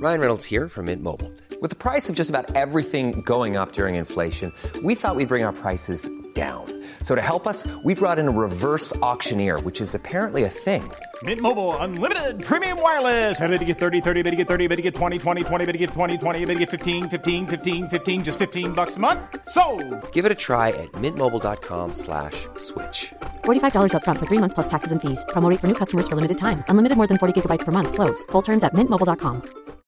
Ryan Reynolds here from Mint Mobile. With the price of just about everything going up during inflation, we thought we'd bring our prices down. So to help us, we brought in a reverse auctioneer, which is apparently a thing. Mint Mobile Unlimited Premium Wireless. How to get 30, 30, bit to get 30, bit to get 20, 20, 20, bit to get 20, 20, bit to get 15, 15, 15, 15, just $15 a month? Sold! Give it a try at mintmobile.com/switch. $45 up front for 3 months plus taxes and fees. Promo rate for new customers for limited time. Unlimited more than 40 gigabytes per month. Slows full terms at mintmobile.com.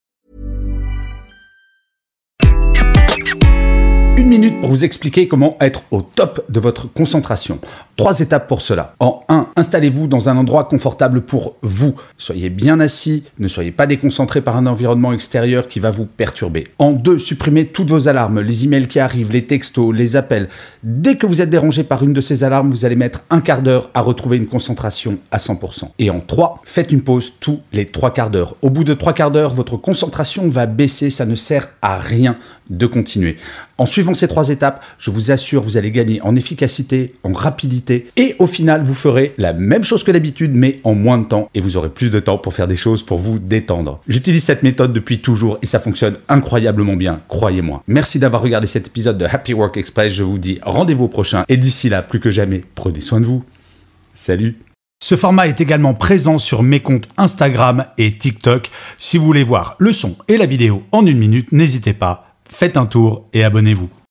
1 minute pour vous expliquer comment être au top de votre concentration. 3 étapes pour cela. En 1, installez-vous dans un endroit confortable pour vous. Soyez bien assis, ne soyez pas déconcentré par un environnement extérieur qui va vous perturber. En 2, supprimez toutes vos alarmes, les emails qui arrivent, les textos, les appels. Dès que vous êtes dérangé par une de ces alarmes, vous allez mettre un quart d'heure à retrouver une concentration à 100%. Et en 3, faites une pause tous les 3 quarts d'heure. Au bout de 3 quarts d'heure, votre concentration va baisser, ça ne sert à rien de continuer. En suivant ces 3 étapes, je vous assure, vous allez gagner en efficacité, en rapidité et au final, vous ferez la même chose que d'habitude mais en moins de temps et vous aurez plus de temps pour faire des choses pour vous détendre. J'utilise cette méthode depuis toujours et ça fonctionne incroyablement bien, croyez-moi. Merci d'avoir regardé cet épisode de Happy Work Express. Je vous dis rendez-vous au prochain et d'ici là, plus que jamais, prenez soin de vous. Salut! Ce format est également présent sur mes comptes Instagram et TikTok. Si vous voulez voir le son et la vidéo en 1 minute, n'hésitez pas, faites un tour et abonnez-vous.